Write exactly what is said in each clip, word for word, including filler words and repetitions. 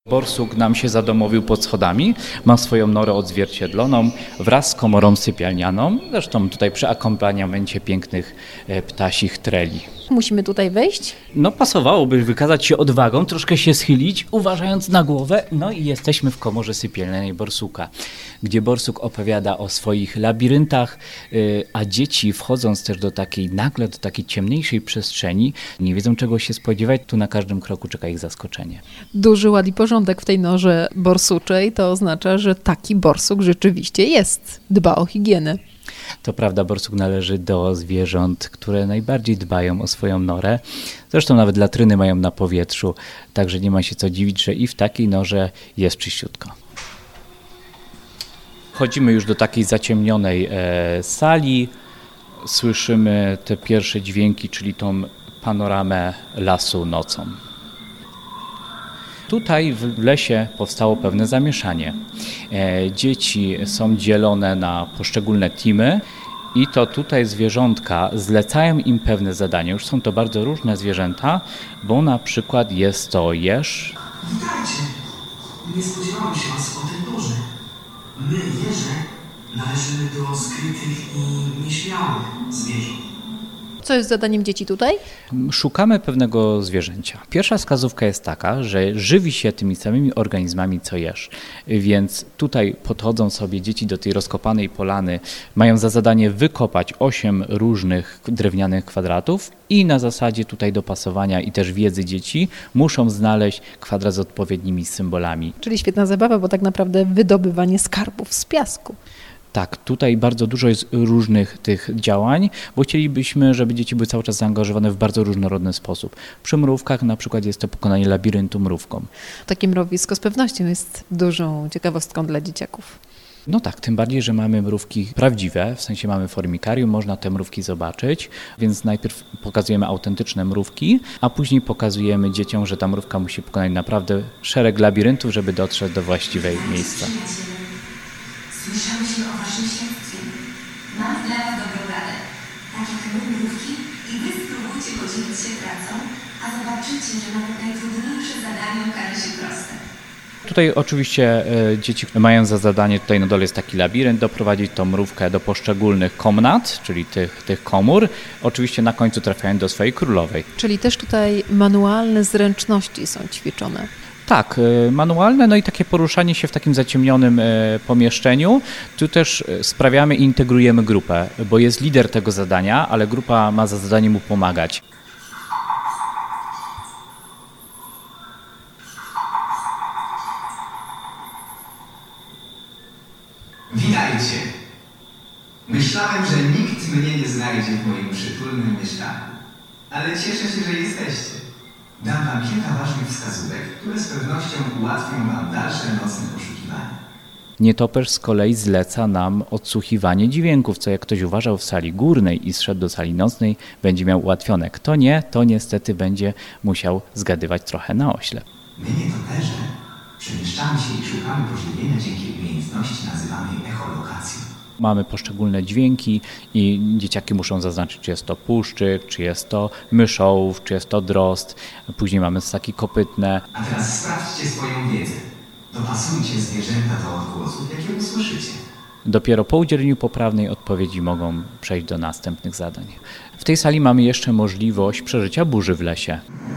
Borsuk nam się zadomowił pod schodami, ma swoją norę odzwierciedloną wraz z komorą sypialnianą, zresztą tutaj przy akompaniamencie pięknych ptasich treli. Musimy tutaj wejść? No pasowałoby wykazać się odwagą, troszkę się schylić, uważając na głowę. No i jesteśmy w komorze sypialnej Borsuka, gdzie Borsuk opowiada o swoich labiryntach, a dzieci wchodząc też do takiej, nagle do takiej ciemniejszej przestrzeni, nie wiedzą czego się spodziewać, tu na każdym kroku czeka ich zaskoczenie. Duży ład i porządek w tej norze borsuczej, to oznacza, że taki borsuk rzeczywiście jest, dba o higienę. To prawda, borsuk należy do zwierząt, które najbardziej dbają o swoją norę. Zresztą nawet latryny mają na powietrzu, także nie ma się co dziwić, że i w takiej norze jest czyściutko. Wchodzimy już do takiej zaciemnionej e, sali. Słyszymy te pierwsze dźwięki, czyli tą panoramę lasu nocą. Tutaj w lesie powstało pewne zamieszanie. Dzieci są dzielone na poszczególne teamy i to tutaj zwierzątka zlecają im pewne zadania. Już są to bardzo różne zwierzęta, bo na przykład jest to jeż. Witajcie! Nie spodziewałem się was o tej porze. My, jeże, należymy do skrytych i nieśmiałych zwierząt. Co jest zadaniem dzieci tutaj? Szukamy pewnego zwierzęcia. Pierwsza wskazówka jest taka, że żywi się tymi samymi organizmami co jeż. Więc tutaj podchodzą sobie dzieci do tej rozkopanej polany, mają za zadanie wykopać osiem różnych drewnianych kwadratów i na zasadzie tutaj dopasowania i też wiedzy dzieci muszą znaleźć kwadrat z odpowiednimi symbolami. Czyli świetna zabawa, bo tak naprawdę wydobywanie skarbów z piasku. Tak, tutaj bardzo dużo jest różnych tych działań, bo chcielibyśmy, żeby dzieci były cały czas zaangażowane w bardzo różnorodny sposób. Przy mrówkach na przykład jest to pokonanie labiryntu mrówką. Takie mrowisko z pewnością jest dużą ciekawostką dla dzieciaków. No tak, tym bardziej, że mamy mrówki prawdziwe, w sensie mamy formikarium, można te mrówki zobaczyć, więc najpierw pokazujemy autentyczne mrówki, a później pokazujemy dzieciom, że ta mrówka musi pokonać naprawdę szereg labiryntów, żeby dotrzeć do właściwej miejsca. Słyszałyśmy o waszym śledztwie. Mam dla was dobrą radę. Tak jak my mrówki i wy spróbujcie podzielić się pracą, a zobaczycie, że nawet najtrudniejsze zadanie okaże się proste. Tutaj oczywiście e, dzieci mają za zadanie, tutaj na dole jest taki labirynt, doprowadzić tą mrówkę do poszczególnych komnat, czyli tych, tych komór. Oczywiście na końcu trafiają do swojej królowej. Czyli też tutaj manualne zręczności są ćwiczone. Tak, manualne, no i takie poruszanie się w takim zaciemnionym pomieszczeniu. Tu też sprawiamy i integrujemy grupę, bo jest lider tego zadania, ale grupa ma za zadanie mu pomagać. Witajcie! Myślałem, że nikt mnie nie znajdzie w moim przytulnym mieszkaniu. Ale cieszę się, że jesteście. Dam wam kilka ważnych wskazówek, które z pewnością ułatwią wam dalsze nocne poszukiwania. Nietoperz z kolei zleca nam odsłuchiwanie dźwięków, co jak ktoś uważał w sali górnej i zszedł do sali nocnej, będzie miał ułatwione. Kto nie, to niestety będzie musiał zgadywać trochę na oślep. My, nietoperze, przemieszczamy się i szukamy pożywienia dzięki umiejętności nazywanej echolokacją. Mamy poszczególne dźwięki i dzieciaki muszą zaznaczyć, czy jest to puszczyk, czy jest to myszołów, czy jest to drozd. Później mamy ssaki kopytne. A teraz sprawdźcie swoją wiedzę. Dopasujcie zwierzęta do odgłosów, jakie usłyszycie. Dopiero po udzieleniu poprawnej odpowiedzi mogą przejść do następnych zadań. W tej sali mamy jeszcze możliwość przeżycia burzy w lesie.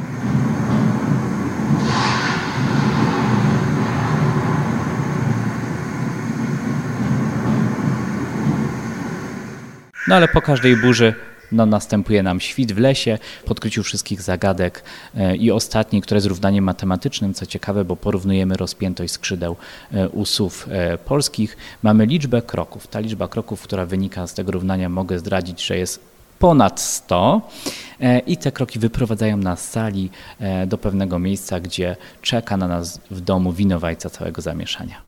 No ale po każdej burzy no, następuje nam świt w lesie, po odkryciu wszystkich zagadek e, i ostatniej, które jest równaniem matematycznym, co ciekawe, bo porównujemy rozpiętość skrzydeł e, u sów e, polskich. Mamy liczbę kroków. Ta liczba kroków, która wynika z tego równania, mogę zdradzić, że jest ponad sto e, i te kroki wyprowadzają nas z sali e, do pewnego miejsca, gdzie czeka na nas w domu winowajca całego zamieszania.